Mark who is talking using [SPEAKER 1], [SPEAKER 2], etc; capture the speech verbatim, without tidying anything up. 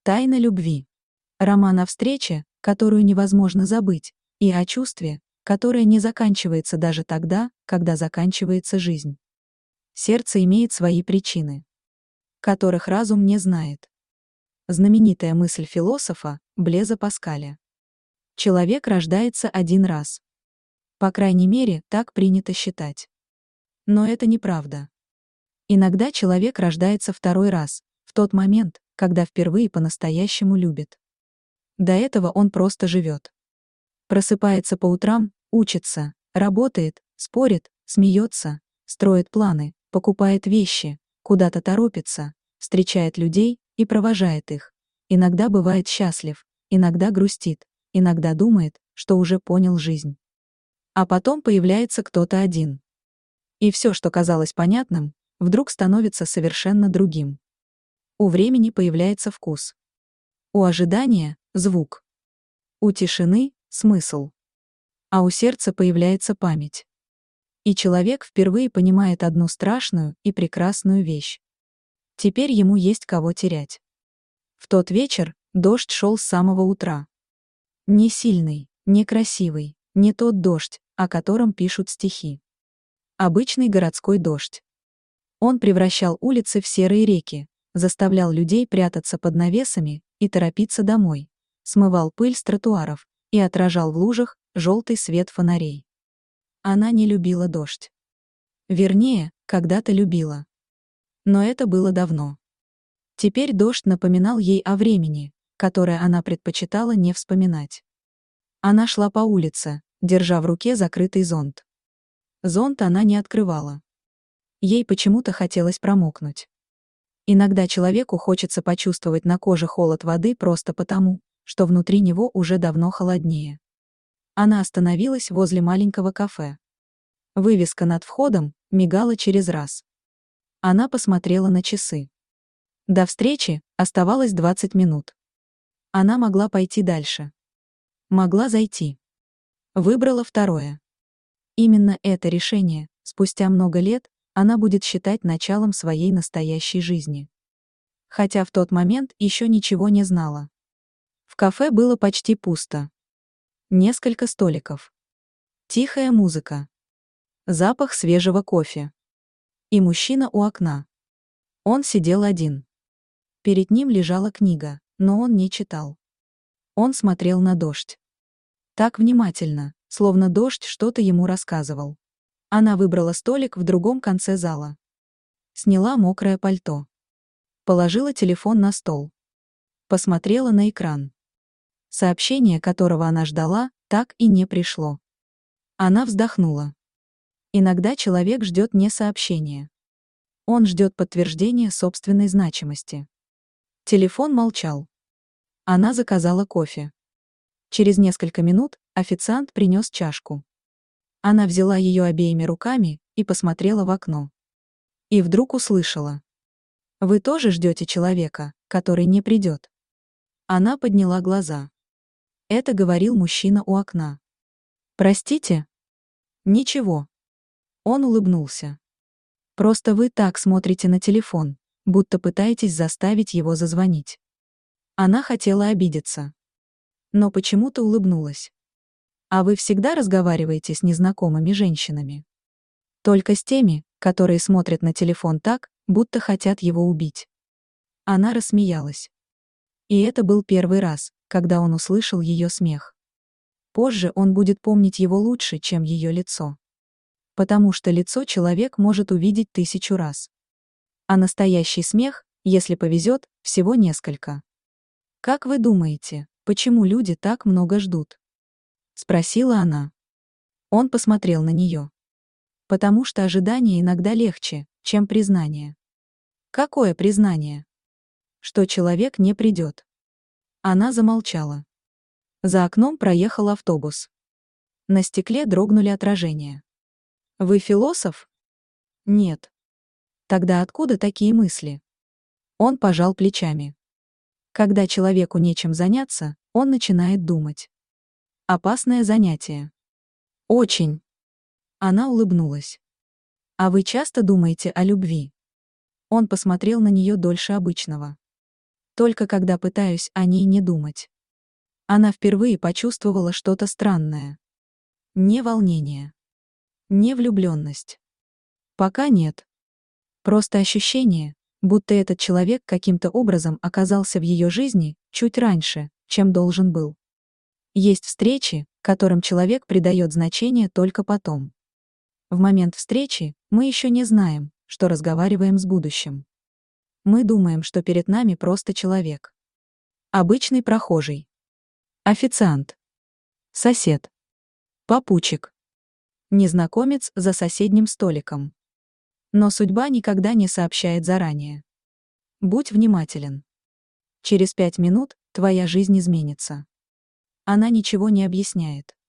[SPEAKER 1] Тайна любви. Роман о встрече, которую невозможно забыть, и о чувстве, которое не заканчивается даже тогда, когда заканчивается жизнь. Сердце имеет свои причины, которых разум не знает. Знаменитая мысль философа Блеза Паскаля. Человек рождается один раз. По крайней мере, так принято считать. Но это неправда. Иногда человек рождается второй раз, в тот момент, когда впервые по-настоящему любит. До этого он просто живет. Просыпается по утрам, учится, работает, спорит, смеется, строит планы, покупает вещи, куда-то торопится, встречает людей и провожает их. Иногда бывает счастлив, иногда грустит, иногда думает, что уже понял жизнь. А потом появляется кто-то один. И все, что казалось понятным, вдруг становится совершенно другим. У времени появляется вкус. У ожидания — звук. У тишины — смысл. А у сердца появляется память. И человек впервые понимает одну страшную и прекрасную вещь. Теперь ему есть кого терять. В тот вечер дождь шел с самого утра. Не сильный, не красивый, не тот дождь, о котором пишут стихи. Обычный городской дождь. Он превращал улицы в серые реки, заставлял людей прятаться под навесами и торопиться домой, смывал пыль с тротуаров и отражал в лужах желтый свет фонарей. Она не любила дождь. Вернее, когда-то любила. Но это было давно. Теперь дождь напоминал ей о времени, которое она предпочитала не вспоминать. Она шла по улице, держа в руке закрытый зонт. Зонт она не открывала. Ей почему-то хотелось промокнуть. Иногда человеку хочется почувствовать на коже холод воды просто потому, что внутри него уже давно холоднее. Она остановилась возле маленького кафе. Вывеска над входом мигала через раз. Она посмотрела на часы. До встречи оставалось двадцать минут. Она могла пойти дальше. Могла зайти. Выбрала второе. Именно это решение, спустя много лет, она будет считать началом своей настоящей жизни. Хотя в тот момент еще ничего не знала. В кафе было почти пусто. Несколько столиков. Тихая музыка. Запах свежего кофе. И мужчина у окна. Он сидел один. Перед ним лежала книга, но он не читал. Он смотрел на дождь. Так внимательно, словно дождь что-то ему рассказывал. Она выбрала столик в другом конце зала. Сняла мокрое пальто. Положила телефон на стол. Посмотрела на экран. Сообщение, которого она ждала, так и не пришло. Она вздохнула. Иногда человек ждет не сообщения. Он ждет подтверждения собственной значимости. Телефон молчал. Она заказала кофе. Через несколько минут официант принес чашку. Она взяла ее обеими руками и посмотрела в окно. И вдруг услышала. «Вы тоже ждете человека, который не придет?» Она подняла глаза. Это говорил мужчина у окна. «Простите?» «Ничего». Он улыбнулся. «Просто вы так смотрите на телефон, будто пытаетесь заставить его зазвонить». Она хотела обидеться. Но почему-то улыбнулась. «А вы всегда разговариваете с незнакомыми женщинами?» «Только с теми, которые смотрят на телефон так, будто хотят его убить». Она рассмеялась. И это был первый раз, когда он услышал ее смех. Позже он будет помнить его лучше, чем ее лицо. Потому что лицо человек может увидеть тысячу раз. А настоящий смех, если повезет, всего несколько. «Как вы думаете, почему люди так много ждут?» — спросила она. Он посмотрел на нее. «Потому что ожидание иногда легче, чем признание». «Какое признание?» «Что человек не придет». Она замолчала. За окном проехал автобус. На стекле дрогнули отражения. «Вы философ?» «Нет». «Тогда откуда такие мысли?» Он пожал плечами. Когда человеку нечем заняться, он начинает думать. Опасное занятие. Очень. Она улыбнулась. А вы часто думаете о любви? Он посмотрел на нее дольше обычного. только когда пытаюсь о ней не думать. Она впервые почувствовала что-то странное. Не волнение. Не влюбленность. Пока нет. Просто ощущение, будто этот человек каким-то образом оказался в ее жизни чуть раньше, чем должен был. Есть встречи, которым человек придает значение только потом. В момент встречи мы еще не знаем, что разговариваем с будущим. Мы думаем, что перед нами просто человек. Обычный прохожий. Официант. Сосед. Попутчик. Незнакомец за соседним столиком. Но судьба никогда не сообщает заранее. Будь внимателен. Через пять минут твоя жизнь изменится. Она ничего не объясняет.